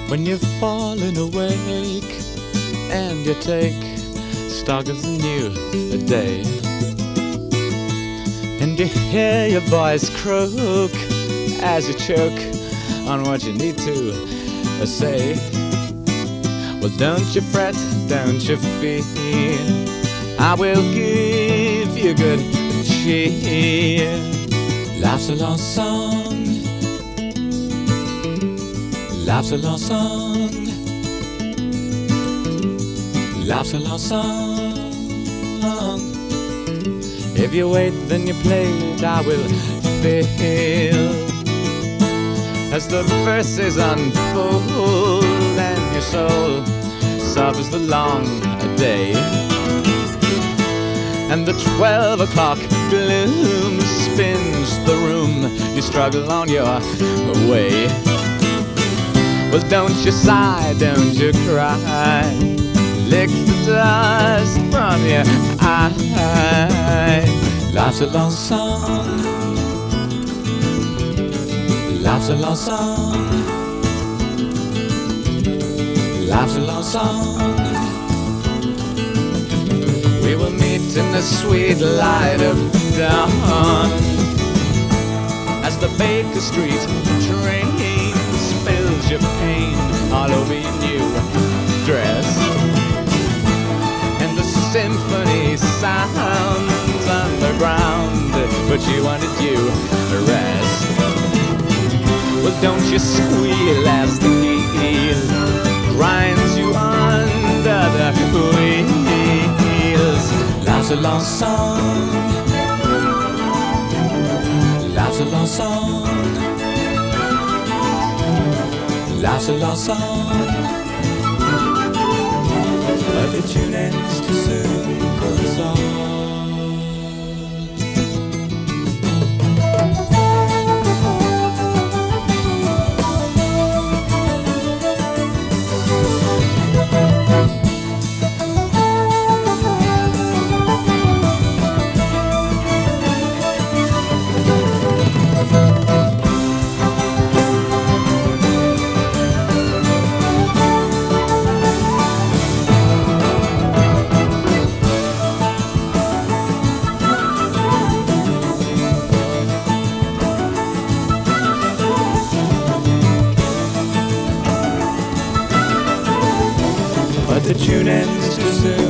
When you've fallen awake and you take stock of the new day, and you hear your voice croak as you choke on what you need to say. Well, don't you fret, don't you fear, I will give you good cheer. Life's a long song, life's a long song, life's a long song. If you wait, then you played, I will fail. As the verses unfold and your soul suffers the long day, and the 12 o'clock gloom spins the room, you struggle on your way. Well, don't you sigh, don't you cry, lick the dust from your eye. Life's a long song, life's a long song, life's a long song. We will meet in the sweet light of dawn, as the Baker Street train spills your pain all over your new dress, and the symphony sounds underground, but you wanted you rest. Well, don't you squeal as the heel grinds you under the wheels. Life's a long song, life's a long song, life's a long song. But the tune ends too soon for the song. But the tune ends too soon.